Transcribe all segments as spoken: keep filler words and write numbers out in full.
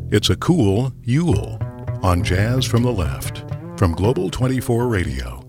It's a cool Yule on Jazz from the Left from Global twenty-four Radio.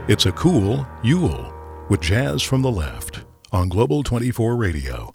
It's a cool Yule with Jazz from the Left on Global twenty-four Radio.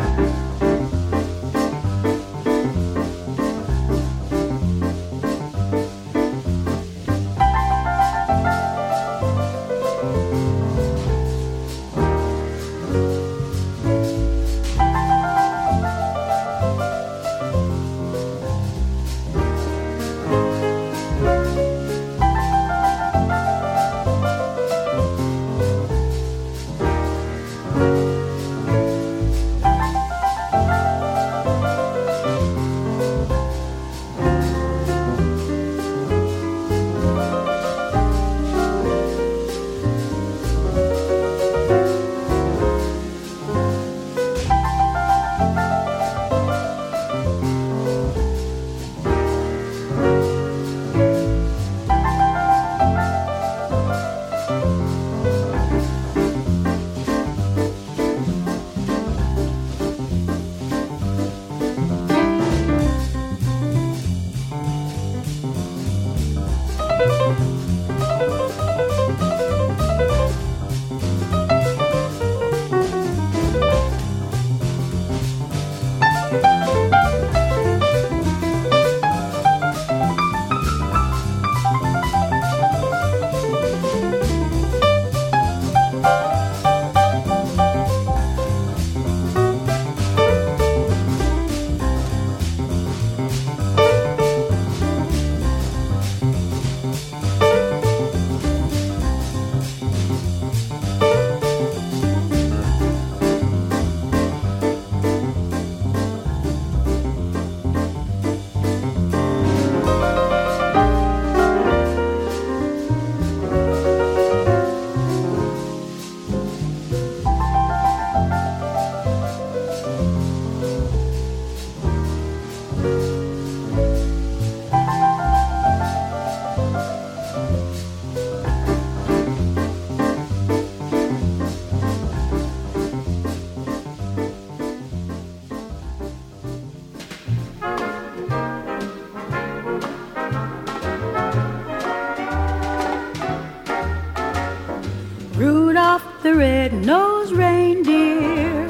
Rudolph the red-nosed reindeer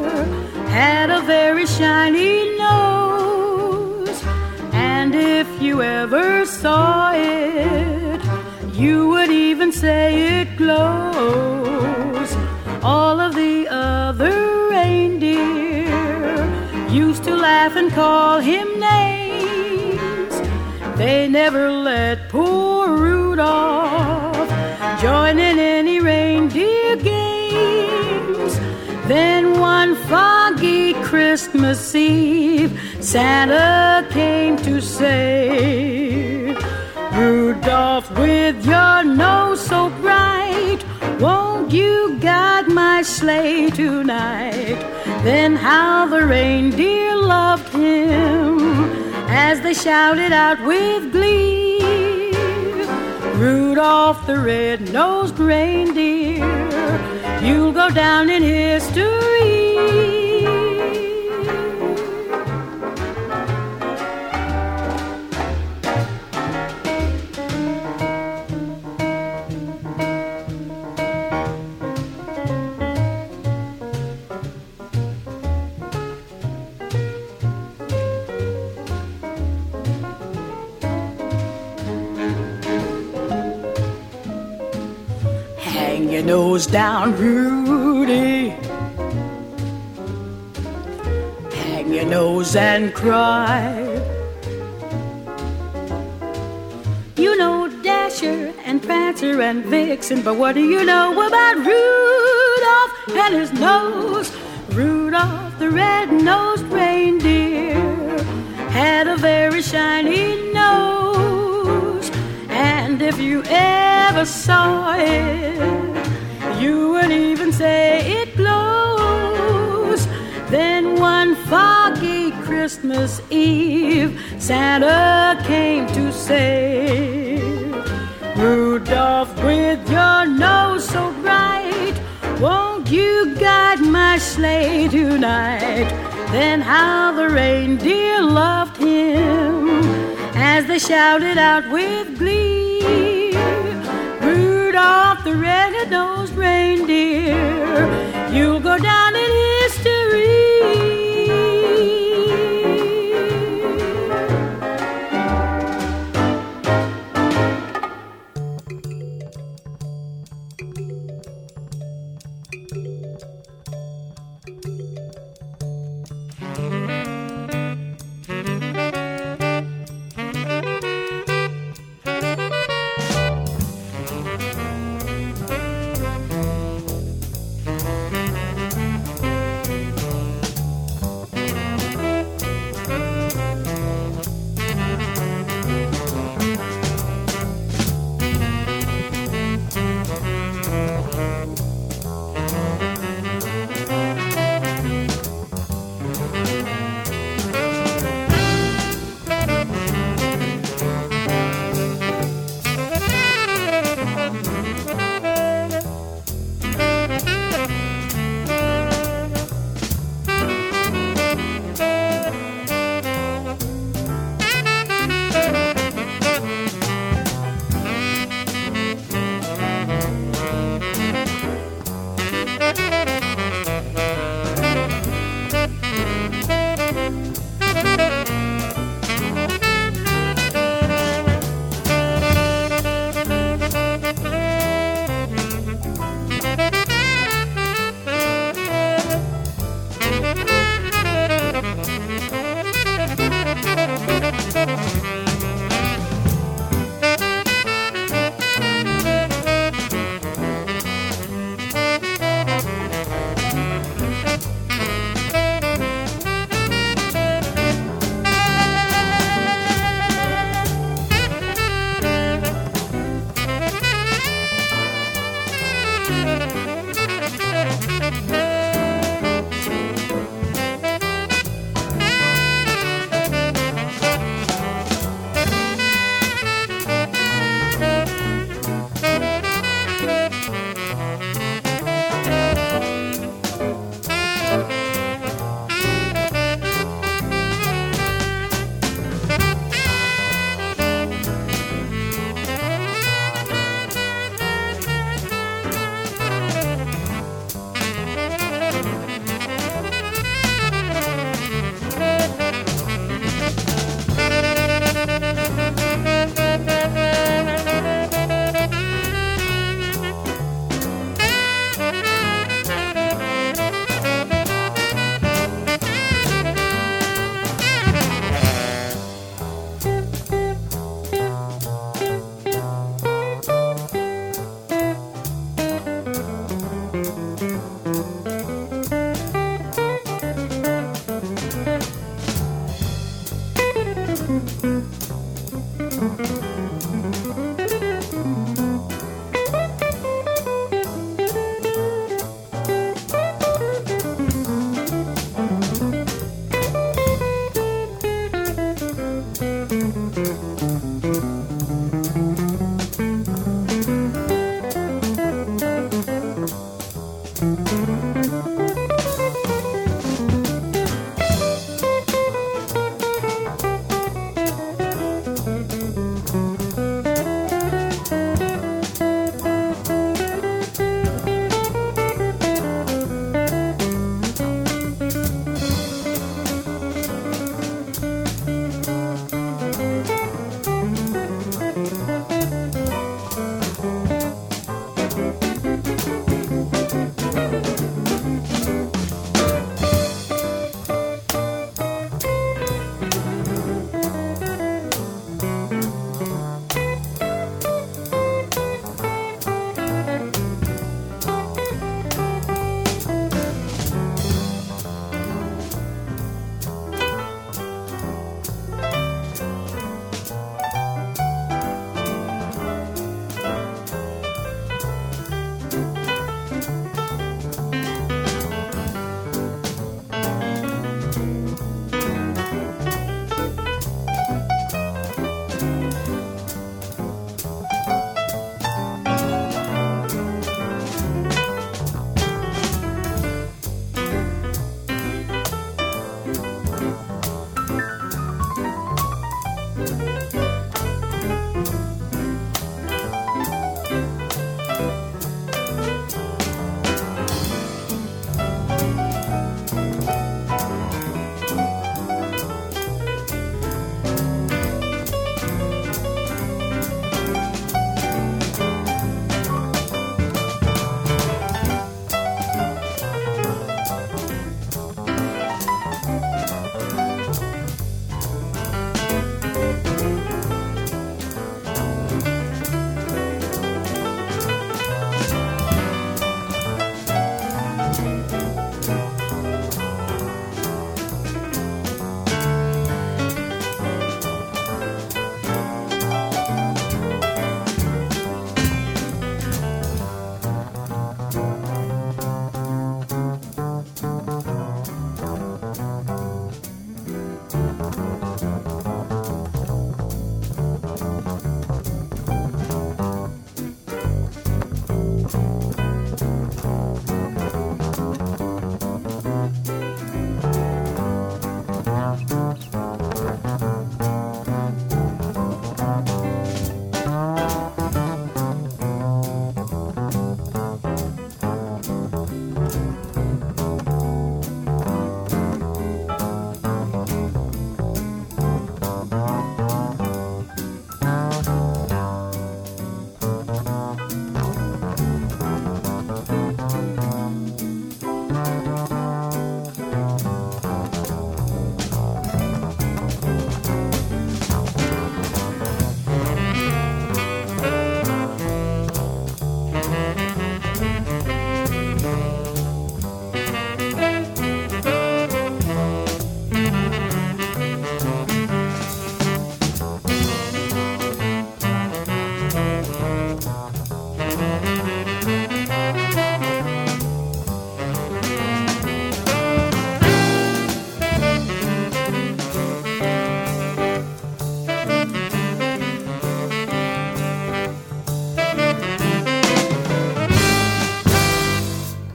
had a very shiny nose, and if you ever saw it, you would even say it glows. All of the other reindeer used to laugh and call him names. They never let poor Rudolph join in any reindeer games. Then one foggy Christmas Eve, Santa came to say, Rudolph, with your nose so bright, won't you guide my sleigh tonight? Then how the reindeer loved him as they shouted out with glee, Rudolph the red-nosed reindeer, you'll go down in history. Hang your nose down, Rudy. Hang your nose and cry. You know Dasher and Prancer and Vixen, but what do you know about Rudolph and his nose? Rudolph the red-nosed reindeer had a very shiny nose, and if you ever saw it, you would even say it glows. Then one foggy Christmas Eve, Santa came to say, Rudolph, with your nose so bright, won't you guide my sleigh tonight? Then how the reindeer loved him as they shouted out with glee, Rudolph, Rudolph the red-nosed reindeer, you'll go down in history.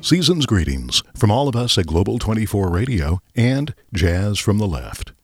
Season's greetings from all of us at Global twenty-four Radio and Jazz from the Left.